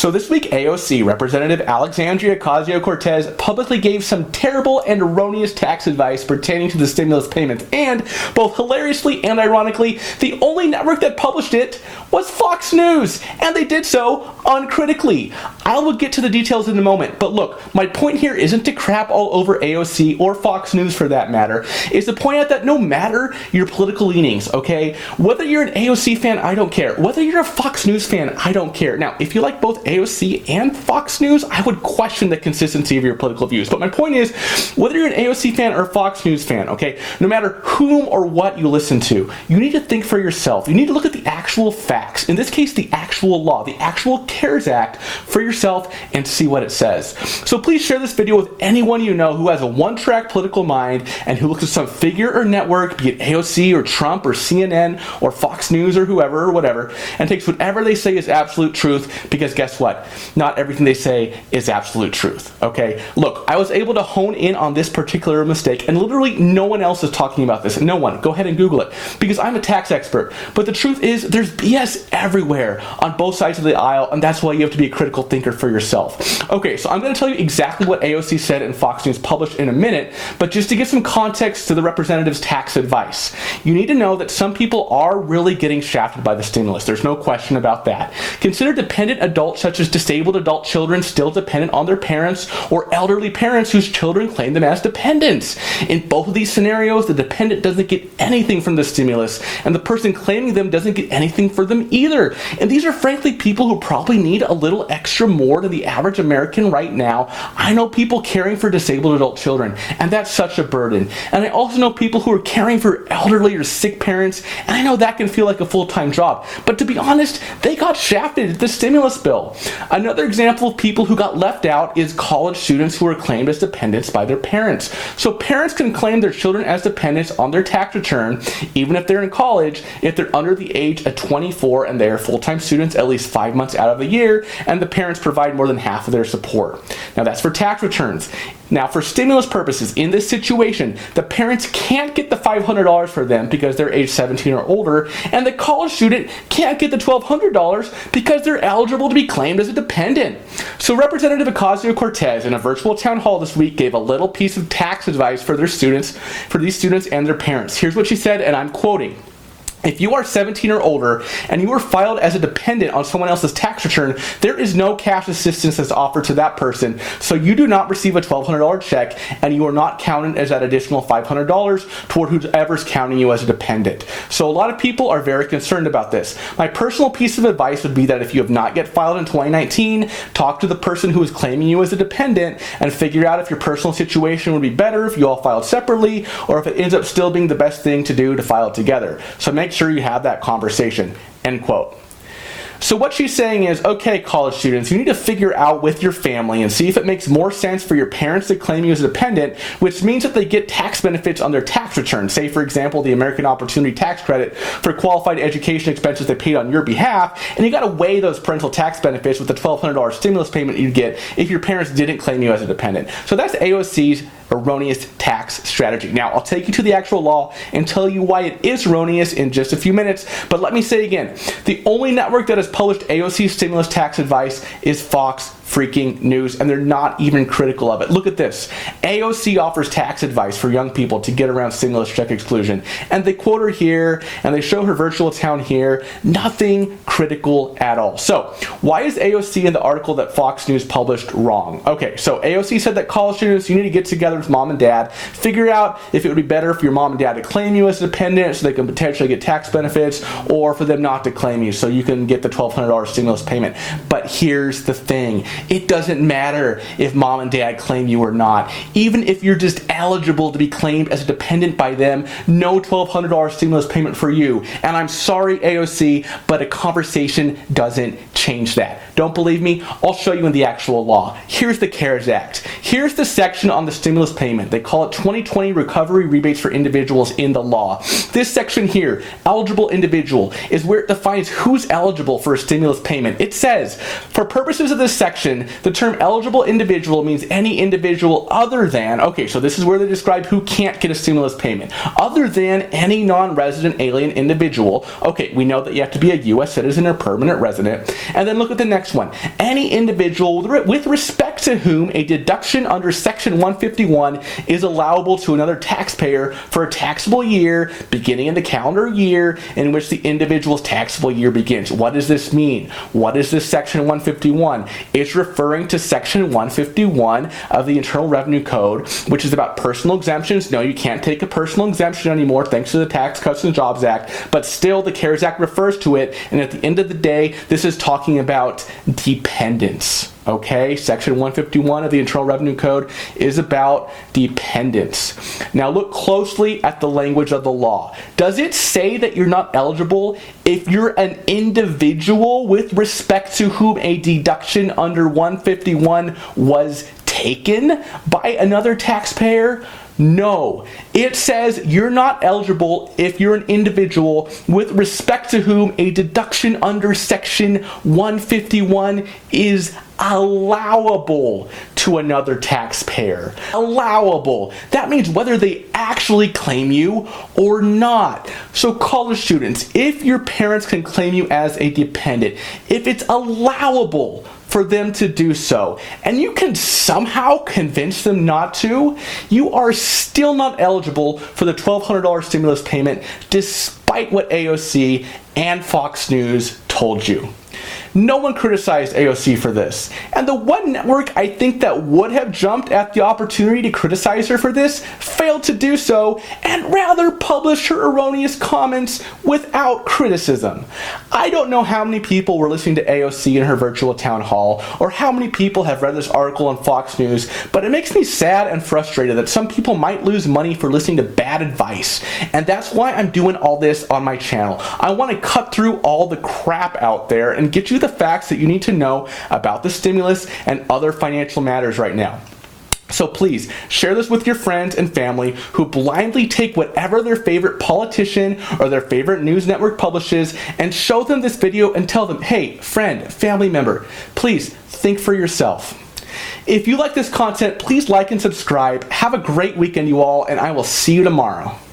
So this week, AOC, Representative Alexandria Ocasio-Cortez, publicly gave some terrible and erroneous tax advice pertaining to the stimulus payments, and, both hilariously and ironically, the only network that published it was Fox News, and they did so uncritically. I will get to the details in a moment, but look, my point here isn't to crap all over AOC or Fox News for that matter. It's to point out that no matter your political leanings, okay, whether you're an AOC fan, I don't care. Whether you're a Fox News fan, I don't care. Now, if you like both AOC and Fox News, I would question the consistency of your political views. But my point is, whether you're an AOC fan or a Fox News fan, okay, no matter whom or what you listen to, you need to think for yourself. You need to look at the actual facts. In this case, the actual law, the actual CARES Act for yourself and see what it says. So please share this video with anyone you know who has a one-track political mind and who looks at some figure or network, be it AOC or Trump or CNN or Fox News or whoever or whatever, and takes whatever they say is absolute truth, because guess what? Not everything they say is absolute truth, okay? Look, I was able to hone in on this particular mistake, and literally no one else is talking about this. No one. Go ahead and Google it, because I'm a tax expert. But the truth is, there's BS everywhere on both sides of the aisle, and that's why you have to be a critical thinker for yourself. Okay, so I'm going to tell you exactly what AOC said and Fox News published in a minute, but just to give some context to the representative's tax advice, you need to know that some people are really getting shafted by the stimulus. There's no question about that. Consider dependent adults such as disabled adult children still dependent on their parents, or elderly parents whose children claim them as dependents. In both of these scenarios, the dependent doesn't get anything from the stimulus, and the person claiming them doesn't get anything for them either. And these are frankly people who probably need a little extra more than the average American right now. I know people caring for disabled adult children, and that's such a burden. And I also know people who are caring for elderly or sick parents, and I know that can feel like a full-time job. But to be honest, they got shafted at the stimulus bill. Another example of people who got left out is college students who are claimed as dependents by their parents. So parents can claim their children as dependents on their tax return, even if they're in college, if they're under the age of 24 and they are full-time students at least 5 months out of the year, and the parents provide more than half of their support. Now that's for tax returns. Now, for stimulus purposes, in this situation, the parents can't get the $500 for them because they're age 17 or older, and the college student can't get the $1,200 because they're eligible to be claimed as a dependent. So Representative Ocasio-Cortez, in a virtual town hall this week, gave a little piece of tax advice for these students and their parents. Here's what she said, and I'm quoting. If you are 17 or older and you are filed as a dependent on someone else's tax return, there is no cash assistance that's offered to that person, so you do not receive a $1,200 check, and you are not counted as that additional $500 toward whoever's counting you as a dependent. So a lot of people are very concerned about this. My personal piece of advice would be that if you have not yet filed in 2019, talk to the person who is claiming you as a dependent and figure out if your personal situation would be better if you all filed separately, or if it ends up still being the best thing to do to file it together. So make sure you have that conversation, end quote. So what she's saying is, okay, college students, you need to figure out with your family and see if it makes more sense for your parents to claim you as a dependent, which means that they get tax benefits on their tax return. Say, for example, the American Opportunity Tax Credit for qualified education expenses they paid on your behalf, and you got to weigh those parental tax benefits with the $1,200 stimulus payment you'd get if your parents didn't claim you as a dependent. So that's AOC's erroneous tax strategy. Now, I'll take you to the actual law and tell you why it is erroneous in just a few minutes, but let me say again, the only network that has published AOC stimulus tax advice is Fox freaking News, and they're not even critical of it. Look at this. AOC offers tax advice for young people to get around stimulus check exclusion, and they quote her here, and they show her virtual town here. Nothing critical at all. So, why is AOC in the article that Fox News published wrong? Okay, so AOC said that college students, you need to get together with mom and dad, figure out if it would be better for your mom and dad to claim you as a dependent so they can potentially get tax benefits, or for them not to claim you so you can get the $1,200 stimulus payment. But here's the thing. It doesn't matter if mom and dad claim you or not. Even if you're just eligible to be claimed as a dependent by them, no $1,200 stimulus payment for you. And I'm sorry, AOC, but a conversation doesn't change that. Don't believe me? I'll show you in the actual law. Here's the CARES Act. Here's the section on the stimulus payment. They call it 2020 recovery rebates for individuals in the law. This section here, eligible individual, is where it defines who's eligible for a stimulus payment. It says, for purposes of this section, definition, the term eligible individual means any individual other than, okay, so this is where they describe who can't get a stimulus payment, other than any non-resident alien individual. Okay, we know that you have to be a U.S. citizen or permanent resident. And then look at the next one. Any individual with respect to whom a deduction under Section 151 is allowable to another taxpayer for a taxable year beginning in the calendar year in which the individual's taxable year begins. What does this mean? What is this Section 151? It's referring to Section 151 of the Internal Revenue Code, which is about personal exemptions. No, you can't take a personal exemption anymore thanks to the Tax Cuts and Jobs Act, but still the CARES Act refers to it, and at the end of the day, this is talking about dependents. Okay, Section 151 of the Internal Revenue Code is about dependents. Now look closely at the language of the law. Does it say that you're not eligible if you're an individual with respect to whom a deduction under 151 was taken by another taxpayer? No, it says you're not eligible if you're an individual with respect to whom a deduction under Section 151 is allowable to another taxpayer. Allowable. That means whether they actually claim you or not. So college students, if your parents can claim you as a dependent, if it's allowable for them to do so, and you can somehow convince them not to, you are still not eligible for the $1,200 stimulus payment despite what AOC and Fox News told you. No one criticized AOC for this, and the one network I think that would have jumped at the opportunity to criticize her for this failed to do so and rather published her erroneous comments without criticism. I don't know how many people were listening to AOC in her virtual town hall or how many people have read this article on Fox News, but it makes me sad and frustrated that some people might lose money for listening to bad advice, and that's why I'm doing all this on my channel. I want to cut through all the crap out there and get you the facts that you need to know about the stimulus and other financial matters right now. So please share this with your friends and family who blindly take whatever their favorite politician or their favorite news network publishes and show them this video and tell them, hey, friend, family member, please think for yourself. If you like this content, please like and subscribe. Have a great weekend, you all, and I will see you tomorrow.